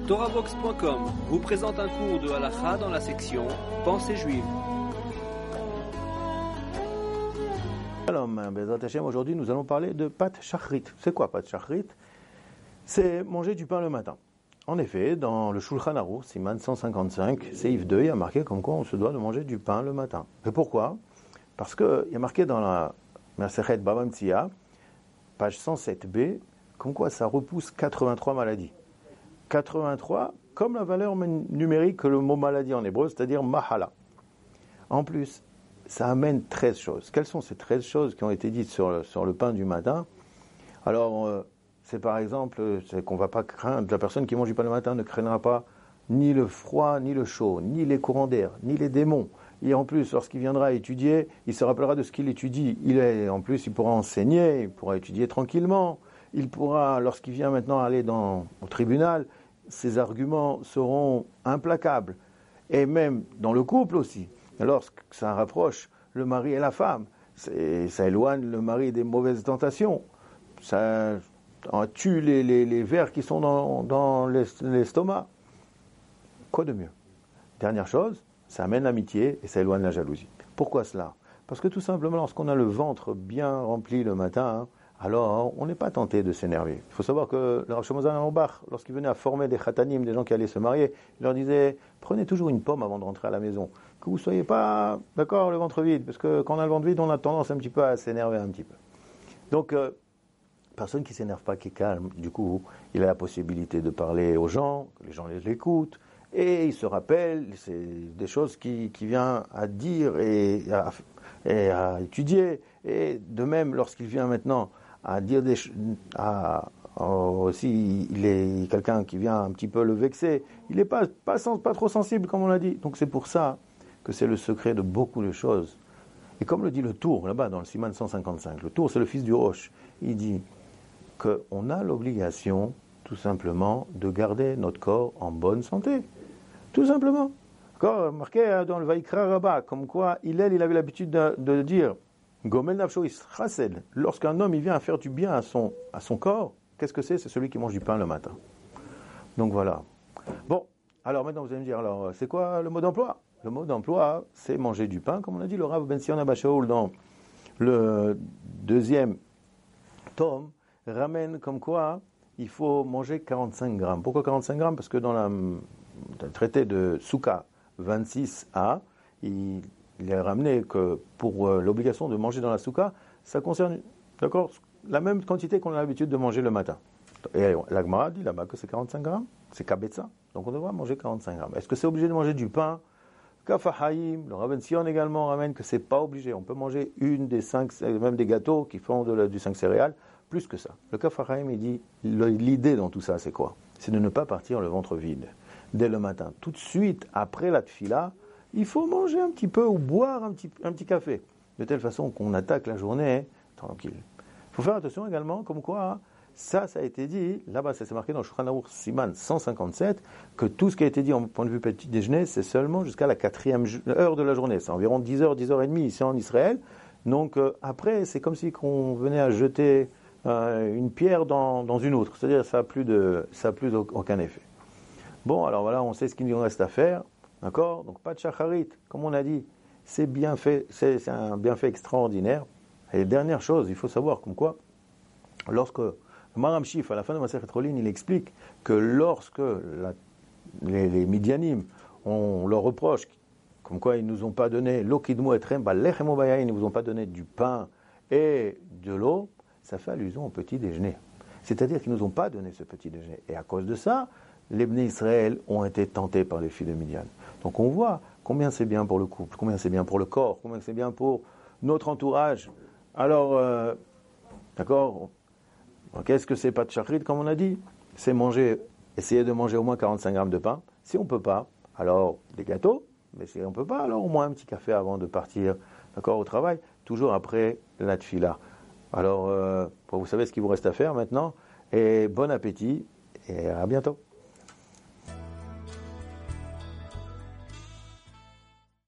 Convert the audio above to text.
TorahBox.com vous présente un cours de halakha dans la section Pensée juive. Alors, Bezrat Hashem, aujourd'hui nous allons parler de Pat Shachrit. C'est quoi Pat Shachrit? C'est manger du pain le matin. En effet, dans le Shulchan Aruch, Siman 155, Seif 2, il y a marqué comme quoi on se doit de manger du pain le matin. Et pourquoi? Parce qu'il y a marqué dans la Masechet Bava Metzia, page 107b, comme quoi ça repousse 83 maladies. 83, comme la valeur numérique que le mot maladie en hébreu, c'est-à-dire mahala. En plus, ça amène 13 choses. Quelles sont ces 13 choses qui ont été dites sur le pain du matin? Alors, c'est par exemple, c'est qu'on ne va pas craindre, la personne qui mange du pain le matin ne craindra pas ni le froid, ni le chaud, ni les courants d'air, ni les démons. Et en plus, lorsqu'il viendra étudier, il se rappellera de ce qu'il étudie. En plus, il pourra enseigner, il pourra étudier tranquillement. Il pourra, lorsqu'il vient maintenant aller au tribunal, ses arguments seront implacables. Et même dans le couple aussi. Lorsque ça rapproche le mari et la femme, ça éloigne le mari des mauvaises tentations. Ça tue les vers qui sont dans l'estomac. Quoi de mieux? Dernière chose, ça amène l'amitié et ça éloigne la jalousie. Pourquoi cela? Parce que tout simplement, lorsqu'on a le ventre bien rempli le matin, alors on n'est pas tenté de s'énerver. Il faut savoir que le Rav Shlomo Zalman Auerbach, lorsqu'il venait à former des khatanim, des gens qui allaient se marier, il leur disait, prenez toujours une pomme avant de rentrer à la maison. Que vous ne soyez pas, d'accord, le ventre vide. Parce que quand on a le ventre vide, on a tendance un petit peu à s'énerver un petit peu. Donc, personne qui ne s'énerve pas, qui est calme, du coup, il a la possibilité de parler aux gens, que les gens les écoutent, et il se rappelle, c'est des choses qu'il vient à dire et à étudier. Et de même, lorsqu'il vient maintenant à dire aussi, il est quelqu'un qui vient un petit peu le vexer, il n'est pas trop sensible, comme on l'a dit. Donc c'est pour ça que c'est le secret de beaucoup de choses. Et comme le dit le Tour, là-bas, dans le Siman 155, le Tour, c'est le fils du Roche, il dit qu'on a l'obligation, tout simplement, de garder notre corps en bonne santé. Tout simplement. D'accord, marqué dans le Vaikra Rabbah, comme quoi il avait l'habitude de dire Gomel Nafsho Israsel. Lorsqu'un homme il vient à faire du bien à son corps, qu'est-ce que c'est? C'est celui qui mange du pain le matin. Donc voilà. Bon, alors maintenant vous allez me dire, alors c'est quoi le mot d'emploi? Le mot d'emploi, c'est manger du pain, comme on a dit le Rav Ben Sion Abba Shaul dans le deuxième tome, ramène comme quoi il faut manger 45 grammes. Pourquoi 45 grammes? Parce que dans le traité de Souka 26a, il est ramené que pour l'obligation de manger dans la souka, ça concerne, d'accord, la même quantité qu'on a l'habitude de manger le matin. Et la Gemara dit là-bas que c'est 45 grammes, c'est kabetza, donc on devra manger 45 grammes. Est-ce que c'est obligé de manger du pain? Kafahaim, le Rav Ben Sion également ramène que c'est pas obligé. On peut manger une des 5, même des gâteaux qui font du 5 céréales, plus que ça. Le Kafahaim, il dit, l'idée dans tout ça, c'est quoi? C'est de ne pas partir le ventre vide dès le matin. Tout de suite, après la tfila, il faut manger un petit peu ou boire un petit café. De telle façon qu'on attaque la journée tranquille. Il faut faire attention également, comme quoi, ça a été dit, là-bas, ça s'est marqué dans le Shulchan Aruch Siman 157, que tout ce qui a été dit en point de vue petit déjeuner, c'est seulement jusqu'à la 4e heure de la journée. C'est environ 10h, 10h30 ici en Israël. Donc après, c'est comme si on venait à jeter une pierre dans une autre. C'est-à-dire ça n'a plus aucun effet. Bon, alors voilà, on sait ce qu'il nous reste à faire, d'accord? Donc, pas de shacharit, comme on a dit, c'est bien fait, c'est un bienfait extraordinaire. Et dernière chose, il faut savoir comme quoi, lorsque le Maharam Shif, à la fin de Masechet Rolin, il explique que lorsque les Midianim, on leur reproche, comme quoi ils ne nous ont pas donné l'eau kidmu etrem, ils ne vous ont pas donné du pain et de l'eau, ça fait allusion au petit déjeuner. C'est-à-dire qu'ils ne nous ont pas donné ce petit déjeuner. Et à cause de ça, les Bnei Israël ont été tentés par les filles de Midian. Donc on voit combien c'est bien pour le couple, combien c'est bien pour le corps, combien c'est bien pour notre entourage. Alors, d'accord, qu'est-ce que c'est pas de shachrit, comme on a dit? C'est essayer de manger au moins 45 grammes de pain. Si on ne peut pas, alors des gâteaux. Mais si on ne peut pas, alors au moins un petit café avant de partir, d'accord, au travail. Toujours après la tfila. Alors, vous savez ce qu'il vous reste à faire maintenant. Et bon appétit et à bientôt.